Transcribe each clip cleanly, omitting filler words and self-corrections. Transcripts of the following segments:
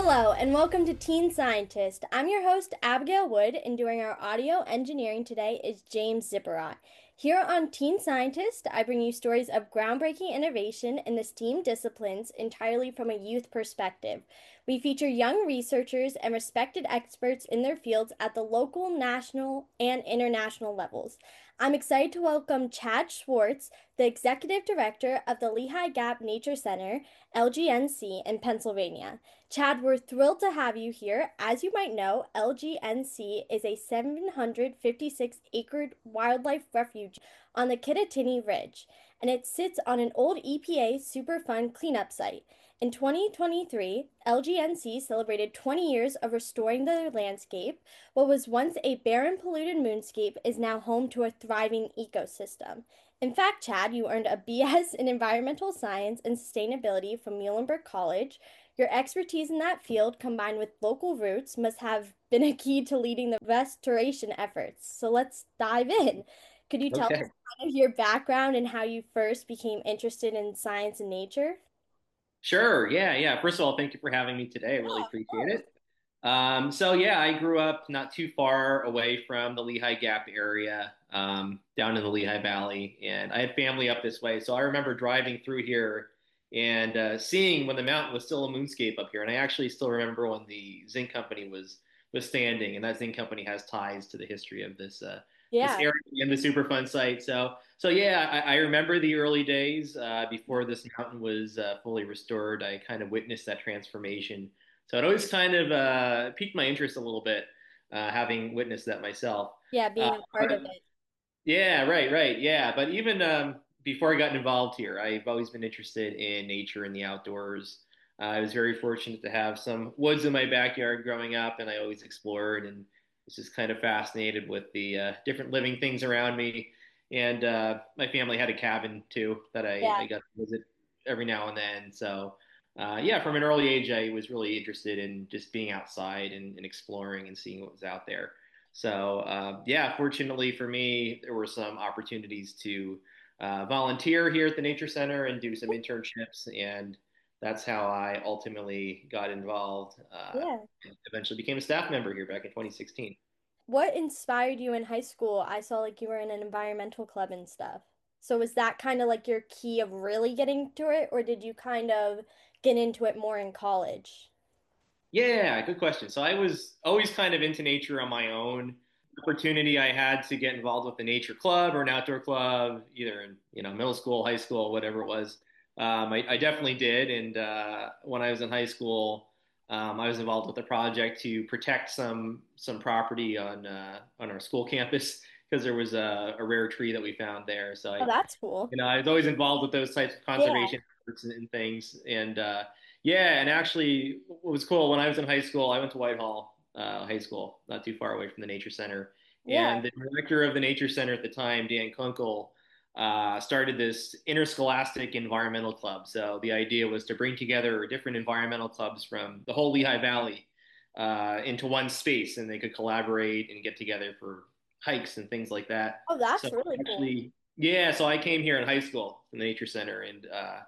Hello, and welcome to Teen Scientist. I'm your host, Abigail Wood, and doing our audio engineering today is James Zipperat. Here on Teen Scientist, I bring you stories of groundbreaking innovation in the STEAM disciplines entirely from a youth perspective. We feature young researchers and respected experts in their fields at the local, national, and international levels. I'm excited to welcome Chad Schwartz, the Executive Director of the Lehigh Gap Nature Center, LGNC, in Pennsylvania. Chad, we're thrilled to have you here. As you might know, LGNC is a 756-acre wildlife refuge on the Kittatinny Ridge, and it sits on an old EPA Superfund cleanup site. In 2023, LGNC celebrated 20 years of restoring the landscape. What was once a barren, polluted moonscape is now home to a thriving ecosystem. In fact, Chad, you earned a BS in Environmental Science and Sustainability from Muhlenberg College. Your expertise in that field, combined with local roots, must have been a key to leading the restoration efforts. So let's dive in. Could you tell us Okay. kind of your background and how you first became interested in science and nature? Sure. Yeah. Yeah. First of all, thank you for having me today. I really Yeah, of appreciate course. it. So yeah, I grew up not too far away from the Lehigh Gap area, down in the Lehigh Valley, and I had family up this way. So I remember driving through here and seeing when the mountain was still a moonscape up here. And I actually still remember when the zinc company was standing, and that zinc company has ties to the history of this Yeah. area and the Superfund site. So yeah, I remember the early days before this mountain was fully restored. I kind of witnessed that transformation. So it always kind of piqued my interest a little bit, having witnessed that myself. Yeah, Uh, being a part of but it. yeah, right, yeah. But even before I got involved here, I've always been interested in nature and the outdoors. I was very fortunate to have some woods in my backyard growing up, and I always explored and was just kind of fascinated with the different living things around me. And my family had a cabin too that I Yeah. got to visit every now and then. So yeah, from an early age, I was really interested in just being outside and exploring and seeing what was out there. So yeah, fortunately for me, there were some opportunities to volunteer here at the Nature Center and do some internships, and that's how I ultimately got involved. Yeah. And eventually became a staff member here back in 2016. What inspired you in high school? I saw like you were in an environmental club and stuff. So was that kind of like your key of really getting to it, or did you kind of get into it more in college? Yeah, good question. So I was always kind of into nature on my own. Opportunity I had to get involved with a nature club or an outdoor club, either in middle school, high school, whatever it was. I definitely did. And when I was in high school, I was involved with a project to protect some property on our school campus because there was a rare tree that we found there. So Oh, that's cool. I was always involved with those types of Yeah. conservation efforts and things. And yeah, and actually, what was cool when I was in high school, I went to Whitehall High School, not too far away from the Nature Center. Yeah. And the director of the Nature Center at the time, Dan Kunkel, started this interscholastic environmental club. So the idea was to bring together different environmental clubs from the whole Lehigh Valley into one space, and they could collaborate and get together for hikes and things like that. Oh, So that's really cool. actually, yeah, so I came here in high school in the Nature Center, and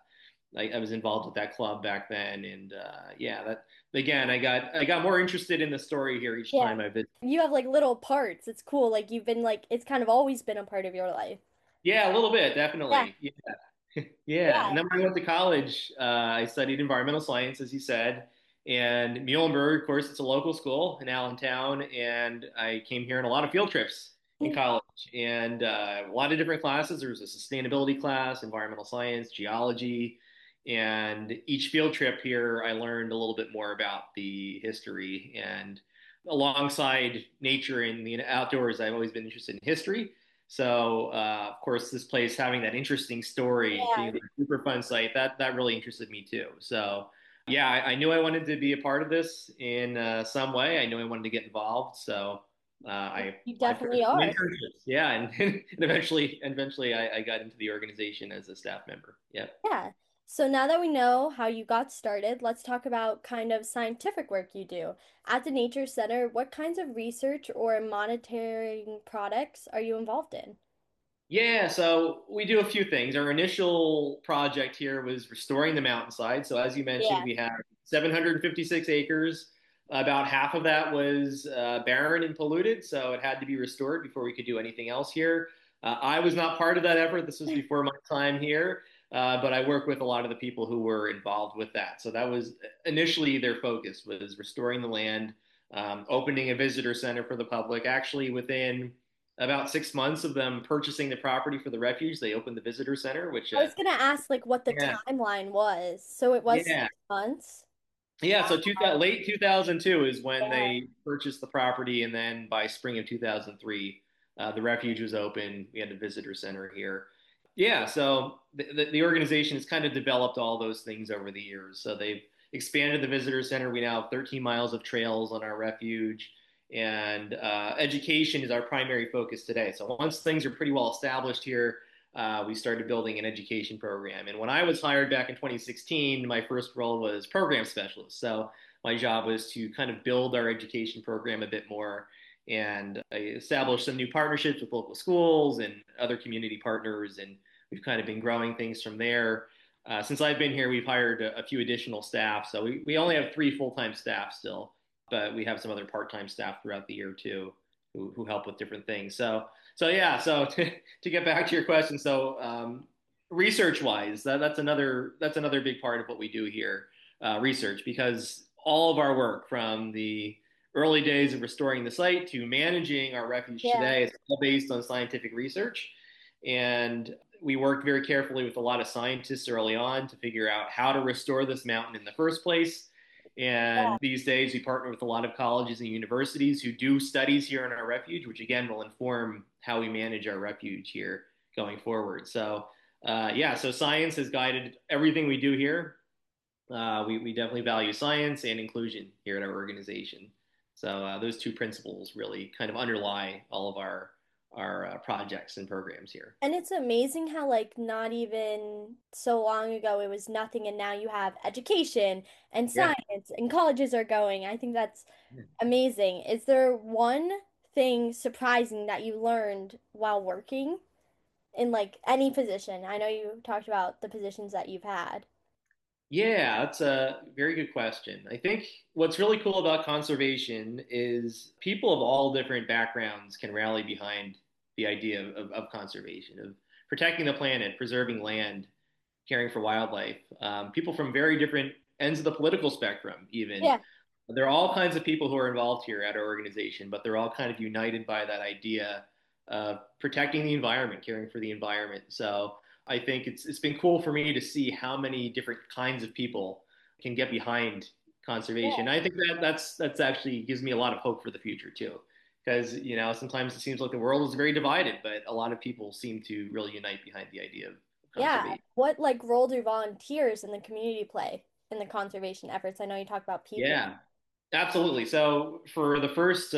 I was involved with that club back then. And yeah, that again, I got more interested in the story here each Yeah. time I visited. You have like little parts. It's cool. Like you've been like it's kind of always been a part of your life. Yeah, a little bit, Yeah. definitely. Yeah, yeah. And Yeah. then when I went to college, I studied environmental science, as you said. And Muhlenberg, of course, it's a local school in Allentown, and I came here on a lot of field trips in college, and a lot of different classes. There was a sustainability class, environmental science, geology, and each field trip here, I learned a little bit more about the history. And alongside nature and the outdoors, I've always been interested in history. So, of course, this place having that interesting story, being Yeah. a super fun site, that really interested me too. So, yeah, I knew I wanted to be a part of this in some way. I knew I wanted to get involved. So, I You applied for definitely some are. internships. Yeah, and, and eventually, I got into the organization as a staff member. Yeah. Yeah. So now that we know how you got started, let's talk about kind of scientific work you do. At the Nature Center, what kinds of research or monitoring products are you involved in? Yeah, so we do a few things. Our initial project here was restoring the mountainside. So as you mentioned, Yeah. we have 756 acres. About half of that was barren and polluted, so it had to be restored before we could do anything else here. I was not part of that effort. This was before my time here, but I work with a lot of the people who were involved with that. So that was initially their focus was restoring the land, opening a visitor center for the public. Actually, within about 6 months of them purchasing the property for the refuge, they opened the visitor center, which I was gonna ask like what the yeah, timeline was. So it was yeah, 6 months. yeah. So Wow. late 2002 is when Yeah. they purchased the property, and then by spring of 2003, the refuge was open. We had a visitor center here. Yeah, so the organization has kind of developed all those things over the years. So they've expanded the visitor center. We now have 13 miles of trails on our refuge, and education is our primary focus today. So once things are pretty well established here, we started building an education program. And when I was hired back in 2016, my first role was program specialist. So my job was to kind of build our education program a bit more. And I established some new partnerships with local schools and other community partners. And we've kind of been growing things from there. Since I've been here, we've hired a few additional staff. So we only have three full-time staff still, but we have some other part-time staff throughout the year too who help with different things. So yeah, so to get back to your question, so research wise, that's another big part of what we do here, research, because all of our work from the early days of restoring the site to managing our refuge Yeah. today is all based on scientific research. And we worked very carefully with a lot of scientists early on to figure out how to restore this mountain in the first place. Yeah. And these days, we partner with a lot of colleges and universities who do studies here in our refuge, which again will inform how we manage our refuge here going forward. So, yeah, so science has guided everything we do here. We definitely value science and inclusion here at our organization. So those two principles really kind of underlie all of our projects and programs here. And it's amazing how like not even so long ago it was nothing and now you have education and Yeah. science and colleges are going. I think that's amazing. Is there one thing surprising that you learned while working in like any position? I know you talked about the positions that you've had. Yeah, that's a very good question. I think what's really cool about conservation is people of all different backgrounds can rally behind the idea of conservation, of protecting the planet, preserving land, caring for wildlife. People from very different ends of the political spectrum, even. Yeah. There are all kinds of people who are involved here at our organization, but they're all kind of united by that idea of protecting the environment, caring for the environment. So I think it's been cool for me to see how many different kinds of people can get behind Yeah. conservation. I think that's actually gives me a lot of hope for the future too, because sometimes it seems like the world is very divided, but a lot of people seem to really unite behind the idea of Yeah. conservation. What like role do volunteers in the community play in the conservation efforts? I know you talk about people. Yeah, absolutely. So for the first,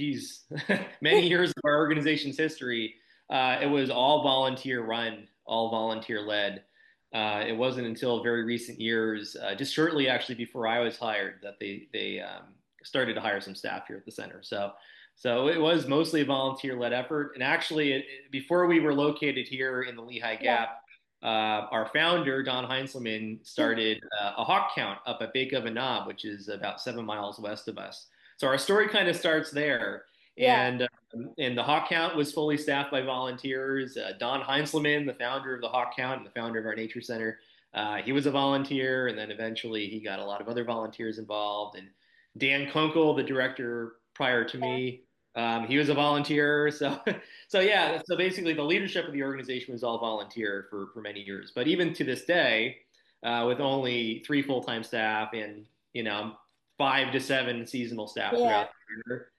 many years of our organization's history, it was all volunteer run, all volunteer led. It wasn't until very recent years, just shortly actually before I was hired, that they started to hire some staff here at the center. So it was mostly a volunteer led effort. And actually, before we were located here in the Lehigh Yeah. Gap, our founder, Don Heinzelman, started a hawk count up at Bake Oven Knob, which is about 7 miles west of us. So our story kind of starts there. Yeah. And the hawk count was fully staffed by volunteers. Don Heinzelman, the founder of the hawk count and the founder of our nature center, he was a volunteer. And then eventually he got a lot of other volunteers involved. And Dan Kunkel, the director prior to me, he was a volunteer. So yeah, so basically the leadership of the organization was all volunteer for many years. But even to this day, with only three full-time staff and 5 to 7 seasonal staff Yeah. throughout the year,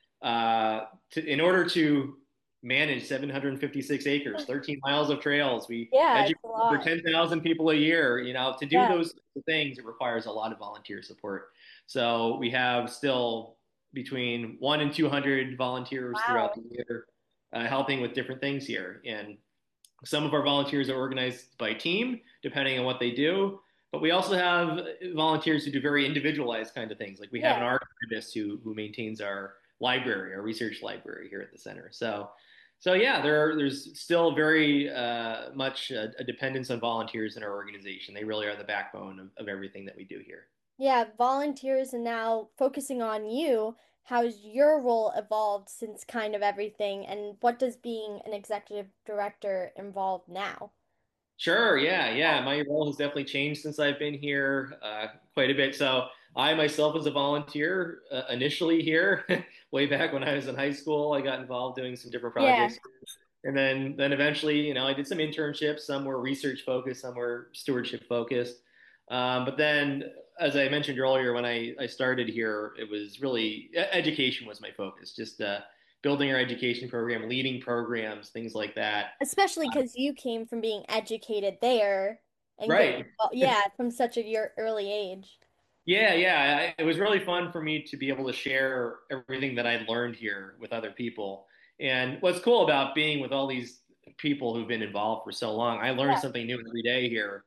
in order to manage 756 acres, 13 miles of trails, we Yeah, educate it's a over lot. 10,000 people a year. To do Yeah. those things, it requires a lot of volunteer support. So we have still between 1 and 200 volunteers throughout Wow. the year helping with different things here. And some of our volunteers are organized by team, depending on what they do. But we also have volunteers who do very individualized kind of things. Like we have an Yeah. archivist who maintains our library, our research library here at the center. So So yeah, there's still very much a dependence on volunteers in our organization. They really are the backbone of everything that we do here. Yeah, volunteers and now focusing on you. How's your role evolved since kind of everything, and what does being an executive director involve now? Sure, yeah. My role has definitely changed since I've been here quite a bit. So I myself was a volunteer initially here, way back when I was in high school. I got involved doing some different Yeah. projects. And then eventually, I did some internships. Some were research focused, some were stewardship focused. But then, as I mentioned earlier, when I started here, it was really education was my focus, just building our education program, leading programs, things like that. Especially because you came from being educated there and getting, Right. yeah, from such a your early age. Yeah. It was really fun for me to be able to share everything that I learned here with other people. And what's cool about being with all these people who've been involved for so long, I learn Yeah, something new every day here.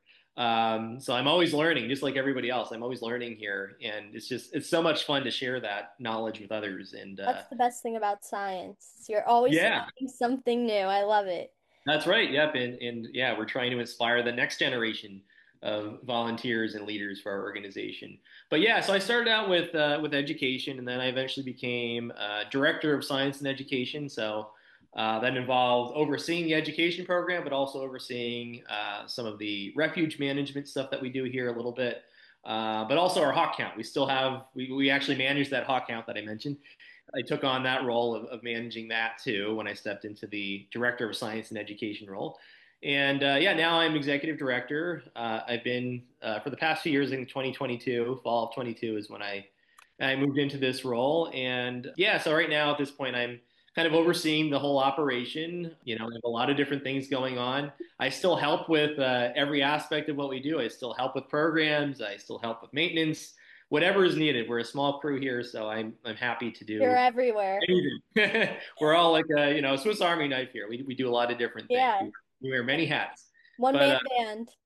So I'm always learning, just like everybody else. I'm always learning here, and it's so much fun to share that knowledge with others. And that's the best thing about science. You're always yeah, learning something new. I love it. that's right. Yep. And yeah, we're trying to inspire the next generation of volunteers and leaders for our organization. But yeah, so I started out with education, and then I eventually became director of science and education. So that involved overseeing the education program, but also overseeing some of the refuge management stuff that we do here a little bit. But also our hawk count. We actually manage that hawk count that I mentioned. I took on that role of managing that too when I stepped into the director of science and education role. And yeah, now I'm executive director. I've been for the past few years in 2022, fall of 22 is when I moved into this role. And yeah, so right now at this point, I'm kind of overseeing the whole operation. I have a lot of different things going on. I still help with every aspect of what we do. I still help with programs. I still help with maintenance, whatever is needed. We're a small crew here, so I'm happy to You're do everywhere. anything. We're all like a Swiss Army knife here. We do a lot of different things. Yeah, We wear many hats. one But man band.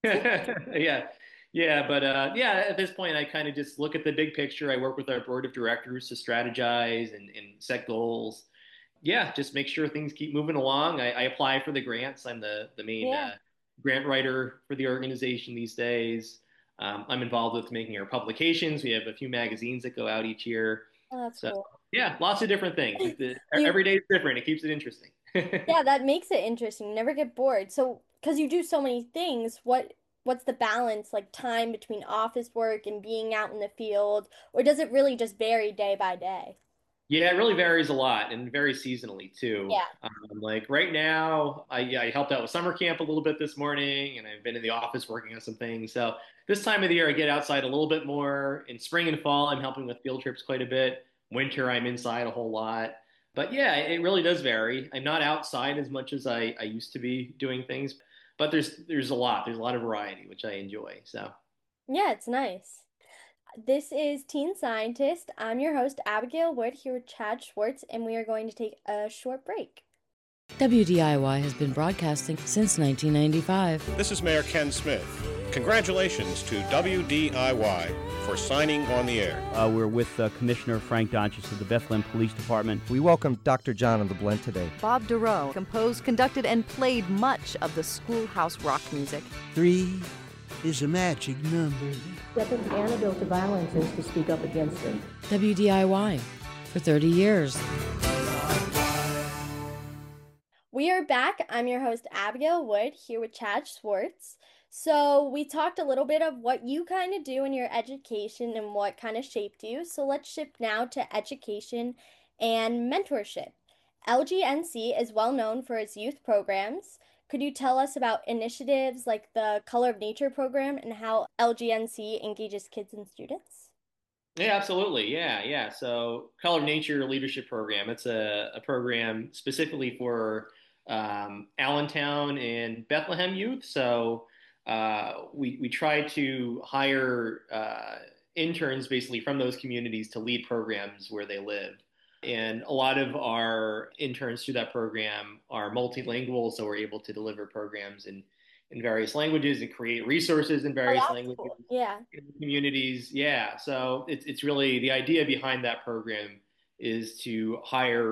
yeah, yeah, but yeah. At this point, I kind of just look at the big picture. I work with our board of directors to strategize and set goals. Yeah, just make sure things keep moving along. I apply for the grants. I'm the main Yeah, grant writer for the organization these days. I'm involved with making our publications. We have a few magazines that go out each year. oh, that's So cool. yeah, lots of different things. You, Every day is different. It keeps it interesting. yeah, that makes it interesting. You never get bored. So, because you do so many things, what's the balance, like time between office work and being out in the field, or does it really just vary day by day? Yeah, it really varies a lot and varies seasonally too. Yeah. Like right now, I helped out with summer camp a little bit this morning, and I've been in the office working on some things. So this time of the year, I get outside a little bit more. In spring and fall, I'm helping with field trips quite a bit. Winter, I'm inside a whole lot. But yeah, it really does vary. I'm not outside as much as I used to be doing things, but there's a lot. There's a lot of variety, which I enjoy. So. Yeah, it's nice. This is Teen Scientist. I'm your host, Abigail Wood, here with Chad Schwartz, and we are going to take a short break. WDIY has been broadcasting since 1995. This is Mayor Ken Smith. Congratulations to WDIY for signing on the air. We're with Commissioner Frank Donches of the Bethlehem Police Department. We welcome Dr. John on the blend today. Bob Duro composed, conducted, and played much of the schoolhouse rock music. 3 is a magic number. The antidote to violence is to speak up against it. WDIY for 30 years. We are back. I'm your host, Abigail Wood, here with Chad Schwartz. So, we talked a little bit of what you kind of do in your education and what kind of shaped you. So, let's shift now to education and mentorship. LGNC is well known for its youth programs. Could you tell us about initiatives like the Color of Nature program and how LGNC engages kids and students? Yeah, absolutely. Yeah. So, Color of Nature Leadership Program. It's a program specifically for Allentown and Bethlehem youth. So, we try to hire interns basically from those communities to lead programs where they live. And a lot of our interns through that program are multilingual, so we're able to deliver programs in various languages and create resources in Oh, various that's languages cool. Yeah. in communities. Yeah, so it's really the idea behind that program is to hire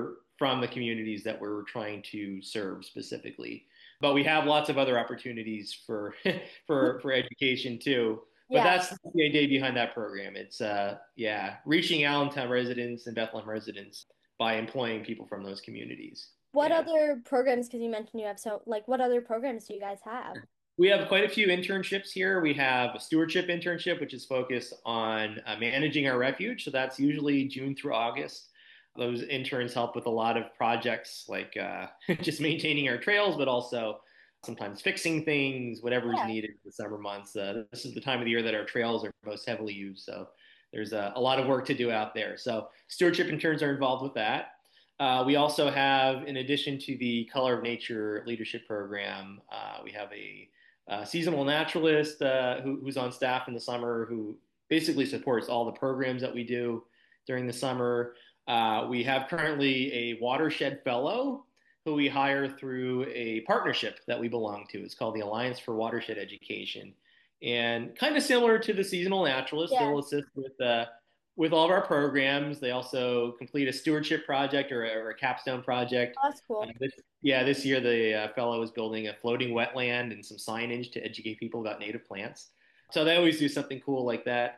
from the communities that we're trying to serve specifically. But we have lots of other opportunities for for education too. But Yeah. that's the idea behind that program. It's reaching Allentown residents and Bethlehem residents by employing people from those communities. What Yeah. other programs, because you mentioned you have what other programs do you guys have? We have quite a few internships here. We have a stewardship internship, which is focused on managing our refuge. So that's usually June through August. Those interns help with a lot of projects like just maintaining our trails, but also sometimes fixing things, whatever is needed in the summer months. This is the time of the year that our trails are most heavily used. So there's a lot of work to do out there. So stewardship interns are involved with that. We also have, in addition to the Color of Nature leadership program, we have a seasonal naturalist who's on staff in the summer who basically supports all the programs that we do during the summer. We have currently a watershed fellow who we hire through a partnership that we belong to. It's called the Alliance for Watershed Education. And kind of similar to the seasonal naturalist, they'll assist with all of our programs. They also complete a stewardship project or a capstone project. Oh, that's cool. This year the fellow is building a floating wetland and some signage to educate people about native plants. So they always do something cool like that.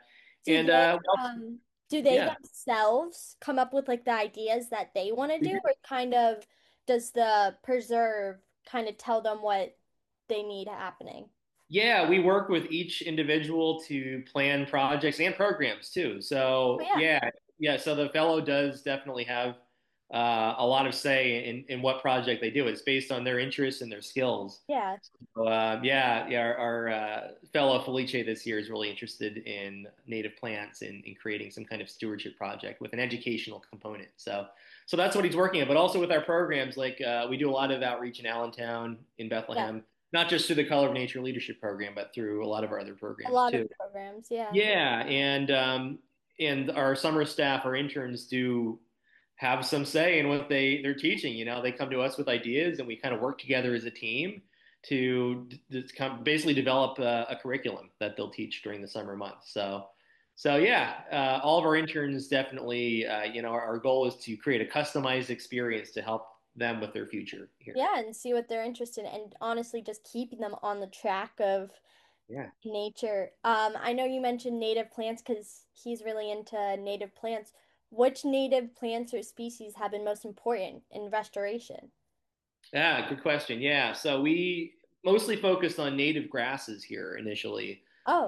Do they themselves come up with like the ideas that they want to do, or kind of does the preserve kind of tell them what they need happening? Yeah, we work with each individual to plan projects and programs too. So so the fellow does definitely have a lot of say in what project they do. It's based on their interests and their skills. Yeah. So, our fellow Felice this year is really interested in native plants and in creating some kind of stewardship project with an educational component. So that's what he's working on. But also with our programs, like we do a lot of outreach in Allentown, in Bethlehem. Not just through the Color of Nature leadership program, but through a lot of our other programs too. A lot of programs, yeah. Yeah, and our summer staff, our interns, do have some say in what they're teaching. You know, they come to us with ideas, and we kind of work together as a team to basically develop a curriculum that they'll teach during the summer months. So all of our interns definitely, our goal is to create a customized experience to help them with their future here. Yeah, and see what they're interested in, and honestly just keeping them on the track of nature. I know you mentioned native plants because he's really into native plants. Which native plants or species have been most important in restoration? Yeah, good question. Yeah, so we mostly focused on native grasses here initially.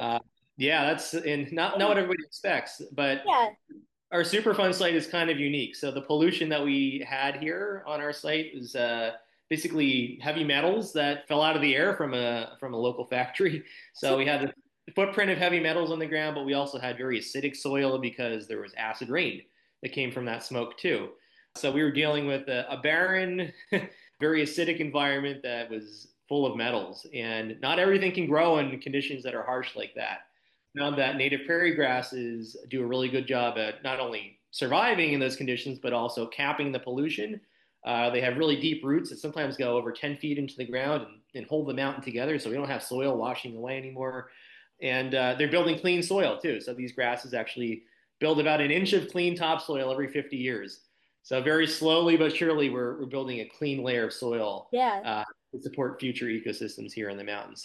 That's not what everybody expects, but our Superfund site is kind of unique. So the pollution that we had here on our site was basically heavy metals that fell out of the air from a local factory. So we had the footprint of heavy metals on the ground, but we also had very acidic soil because there was acid rain that came from that smoke too. So we were dealing with a barren, very acidic environment that was full of metals, and not everything can grow in conditions that are harsh like that. Found that native prairie grasses do a really good job at not only surviving in those conditions, but also capping the pollution. They have really deep roots that sometimes go over 10 feet into the ground and hold the mountain together, so we don't have soil washing away anymore. And they're building clean soil too. So these grasses actually build about an inch of clean topsoil every 50 years. So very slowly but surely, we're building a clean layer of soil to support future ecosystems here in the mountains.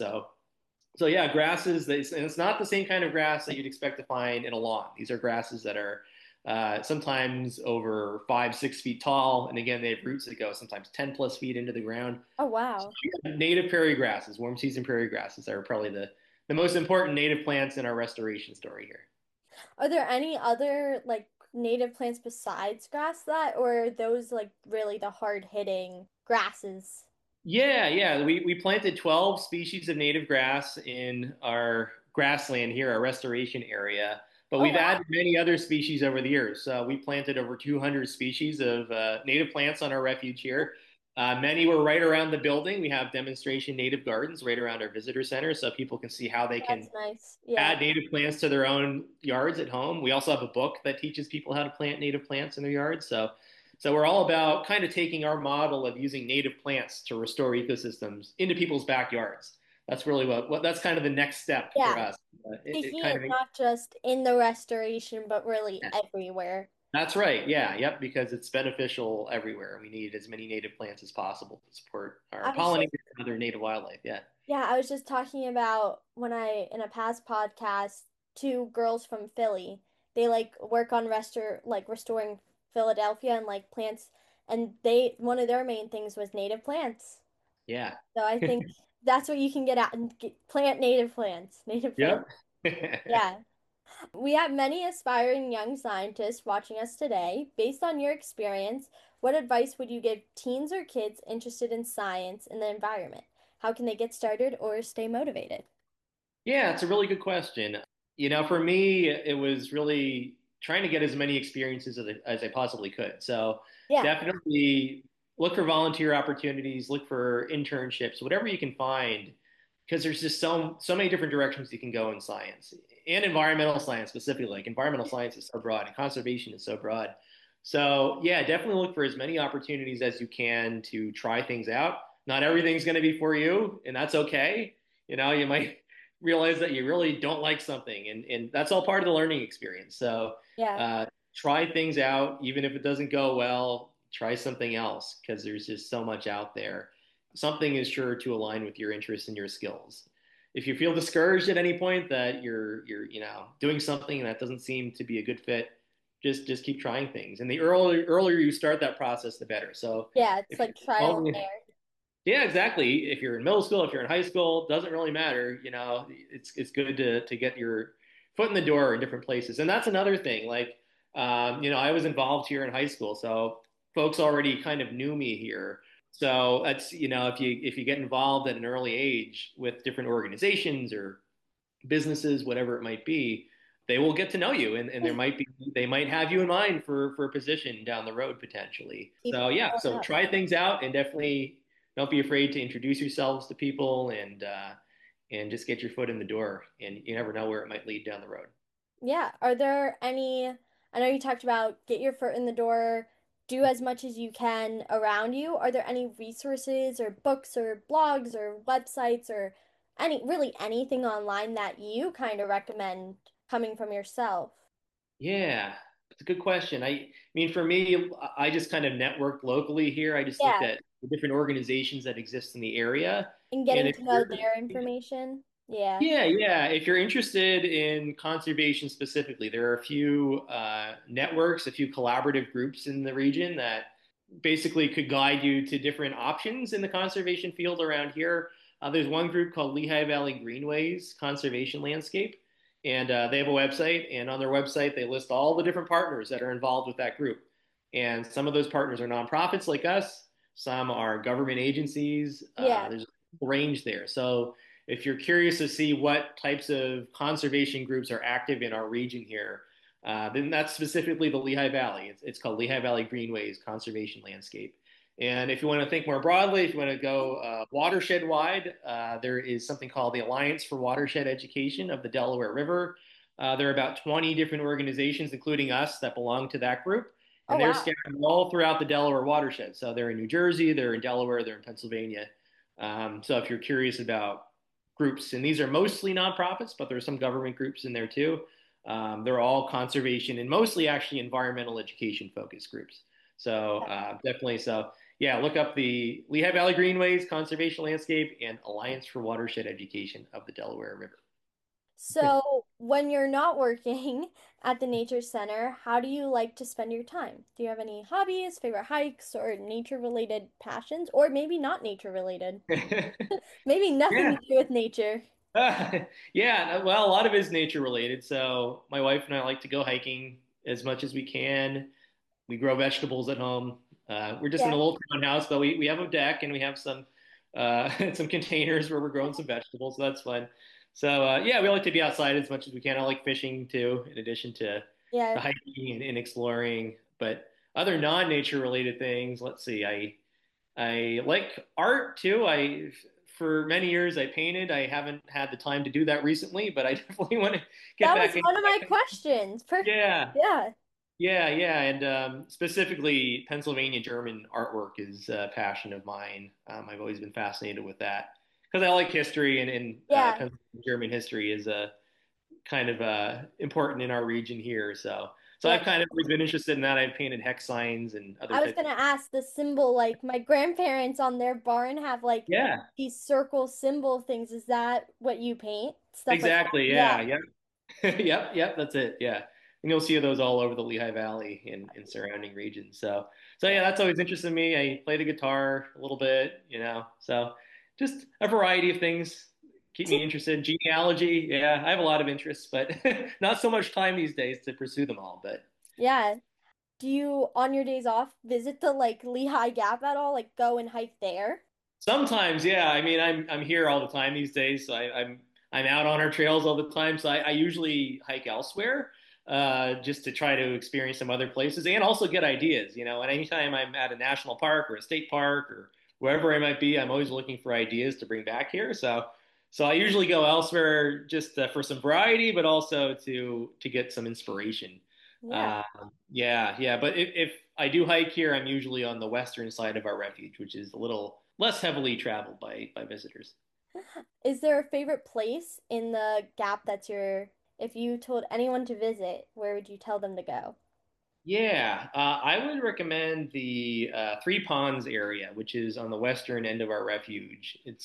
So yeah, grasses, and it's not the same kind of grass that you'd expect to find in a lawn. These are grasses that are sometimes over 5-6 feet tall. And again, they have roots that go sometimes 10 plus feet into the ground. Oh, wow. So native prairie grasses, warm season prairie grasses are probably the most important native plants in our restoration story here. Are there any other native plants besides grass or are those really the hard hitting grasses? Yeah. We planted 12 species of native grass in our grassland here, our restoration area, but we've added many other species over the years. We planted over 200 species of native plants on our refuge here. Many were right around the building. We have demonstration native gardens right around our visitor center so people can see how they can add native plants to their own yards at home. We also have a book that teaches people how to plant native plants in their yards. So we're all about kind of taking our model of using native plants to restore ecosystems into people's backyards. That's really that's kind of the next step for us. Not just in the restoration, but really everywhere. That's right. Yeah. Yep. Because it's beneficial everywhere. We need as many native plants as possible to support I our was pollinators just, and other native wildlife. Yeah. yeah, I was just talking about when in a past podcast, two girls from Philly, they like work on restoring Philadelphia and like plants, and one of their main things was native plants. Yeah. So I think that's what you can get out and plant native plants, native plants. Yep. Yeah. We have many aspiring young scientists watching us today. Based on your experience, what advice would you give teens or kids interested in science and the environment? How can they get started or stay motivated? Yeah, it's a really good question. For me, it was really trying to get as many experiences as I possibly could. So Yeah. definitely look for volunteer opportunities, look for internships, whatever you can find, because there's just so many different directions you can go in science and environmental science specifically. Like environmental science is so broad and conservation is so broad. So yeah, definitely look for as many opportunities as you can to try things out. Not everything's going to be for you, and that's okay. You might realize that you really don't like something, and that's all part of the learning experience. So Yeah. uh, try things out, even if it doesn't go well, try something else because there's just so much out there. Something is sure to align with your interests and your skills. If you feel discouraged at any point that you're doing something that doesn't seem to be a good fit, just keep trying things. And the earlier you start that process, the better. So Yeah, it's if like trial and error. yeah, exactly. If you're in middle school, if you're in high school, doesn't really matter. It's good to get your foot in the door in different places. And that's another thing. Like, I was involved here in high school, so folks already kind of knew me here. So that's, if you get involved at an early age with different organizations or businesses, whatever it might be, they will get to know you, and they might have you in mind for a position down the road potentially. Keep So yeah, following so up. try things out and definitely don't be afraid to introduce yourselves to people and just get your foot in the door. And you never know where it might lead down the road. Yeah. Are there I know you talked about get your foot in the door, do as much as you can around you. Are there any resources or books or blogs or websites or really anything online that you kind of recommend coming from yourself? Yeah, it's a good question. I mean, for me, I just kind of networked locally here. I just looked Yeah. at the different organizations that exist in the area. And And getting if to know you're their information. Yeah. Yeah, yeah. If you're interested in conservation specifically, there are a few networks, a few collaborative groups in the region that basically could guide you to different options in the conservation field around here. There's one group called Lehigh Valley Greenways Conservation Landscape, and they have a website. And on their website, they list all the different partners that are involved with that group. And some of those partners are nonprofits like us, some are government agencies. Yeah. There's a range there. So if you're curious to see what types of conservation groups are active in our region here, then that's specifically the Lehigh Valley. It's called Lehigh Valley Greenways Conservation Landscape. And if you want to think more broadly, if you want to go watershed wide, there is something called the Alliance for Watershed Education of the Delaware River. There are about 20 different organizations, including us, that belong to that group. Oh, And they're wow. scattered all throughout the Delaware watershed. So they're in New Jersey, they're in Delaware, they're in Pennsylvania. So if you're curious about groups, and these are mostly nonprofits, but there are some government groups in there too. They're all conservation and mostly actually environmental education focused groups. So definitely, so yeah, look up the Lehigh Valley Greenways Conservation Landscape and Alliance for Watershed Education of the Delaware River. So, when you're not working at the nature center, how do you like to spend your time? Do you have any hobbies, favorite hikes, or nature-related passions? Or maybe not nature-related. Maybe nothing Yeah. to do with nature. Yeah, well, a lot of it is nature related. So my wife and I like to go hiking as much as we can. We grow vegetables at home. We're just in a Yeah. little townhouse, but we have a deck and we have some some containers where we're growing some vegetables. So that's fun. So yeah, we like to be outside as much as we can. I like fishing too, in addition to Yeah. hiking and exploring. But other non-nature related things, let's see. I like art too. I For many years I painted. I haven't had the time to do that recently, but I definitely want to get That was back into one of my that. questions. Yeah. Yeah. Yeah, and specifically Pennsylvania German artwork is a passion of mine. I've always been fascinated with that because I like history, and Yeah. Pennsylvania German history is kind of important in our region here. So So Yeah. I've kind of always been interested in that. I've painted hex signs and other I was types. gonna ask the symbol, like my grandparents on their barn have like Yeah, these circle symbol things. Is that what you paint? Stuff like that? exactly. Yeah, Yeah. yep. That's it. Yeah, and you'll see those all over the Lehigh Valley and surrounding regions. So yeah, that's always interested me. I play the guitar a little bit, so just a variety of things keep me interested. Genealogy, yeah, I have a lot of interests, but not so much time these days to pursue them all. But Yeah. Do you, on your days off, visit the like Lehigh Gap at all? Like go and hike there? sometimes, yeah. I mean, I'm here all the time these days, so I'm out on our trails all the time. So I usually hike elsewhere, just to try to experience some other places and also get ideas. And anytime I'm at a national park or a state park or wherever I might be, I'm always looking for ideas to bring back here. So I usually go elsewhere just for some variety, but also to get some inspiration. Yeah. Yeah. But if I do hike here, I'm usually on the western side of our refuge, which is a little less heavily traveled by visitors. Is there a favorite place in the Gap if you told anyone to visit, where would you tell them to go? Yeah, I would recommend the Three Ponds area, which is on the western end of our refuge. It's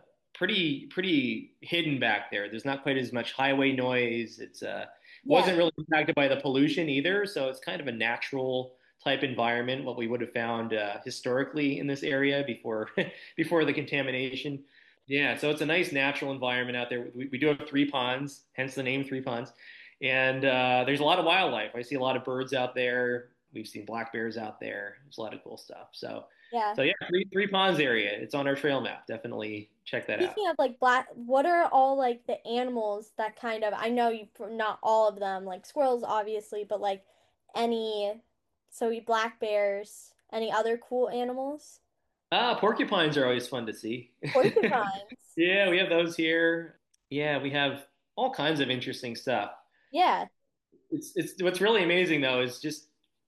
pretty hidden back there. There's not quite as much highway noise. It's Yeah. wasn't really impacted by the pollution either, so it's kind of a natural type environment, what we would have found historically in this area before before the contamination. Yeah, so it's a nice natural environment out there. We do have three ponds, hence the name Three Ponds. And there's a lot of wildlife. I see a lot of birds out there. We've seen black bears out there. There's a lot of cool stuff. So, Yeah. so yeah, Three Ponds area. It's on our trail map. Definitely check that out. Speaking of like what are all like the animals that kind of, I know you, not all of them, like squirrels obviously, but like any, black bears, any other cool animals? Porcupines are always fun to see. Porcupines. Yeah, we have those here. Yeah, we have all kinds of interesting stuff. Yeah. It's what's really amazing though is just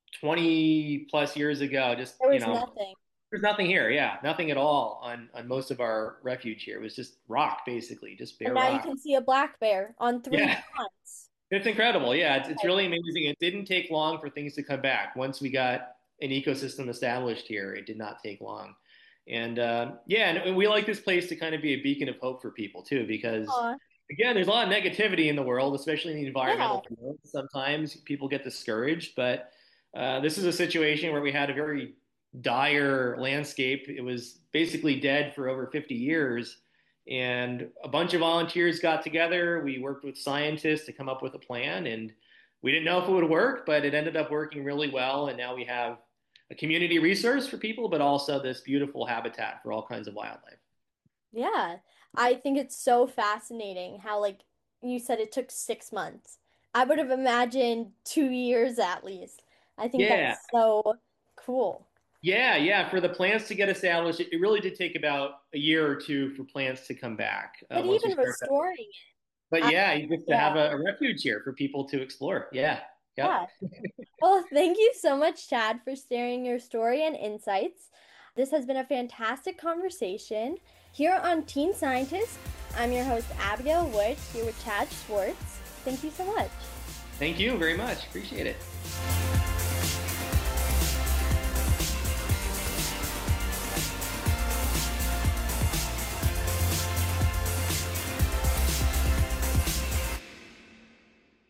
20 plus years ago, just There was nothing. there's nothing here. Yeah, nothing at all on most of our refuge here. It was just rock, basically, just bare And now you rock. can see a black bear on three Yeah, ponds. it's incredible. Yeah, it's really amazing. It didn't take long for things to come back. Once we got an ecosystem established here, it did not take long. And yeah, and we like this place to kind of be a beacon of hope for people too, because Aw. again, there's a lot of negativity in the world, especially in the Yeah. environmental field. Sometimes people get discouraged, but this is a situation where we had a very dire landscape. It was basically dead for over 50 years. And a bunch of volunteers got together. We worked with scientists to come up with a plan, and we didn't know if it would work, but it ended up working really well. And now we have a community resource for people, but also this beautiful habitat for all kinds of wildlife. Yeah. I think it's so fascinating how, like you said, it took 6 months. I would have imagined 2 years at least. I think Yeah, that's so cool. yeah. For the plants to get established, it really did take about a year or two for plants to come back But once we even started that. restoring it, But yeah, you get to yeah, have a refuge here for people to explore. Yeah, yep. yeah. Well, thank you so much, Chad, for sharing your story and insights. This has been a fantastic conversation. Here on Teen Scientist, I'm your host, Abigail Wood, here with Chad Schwartz. Thank you so much. Thank you very much. Appreciate it.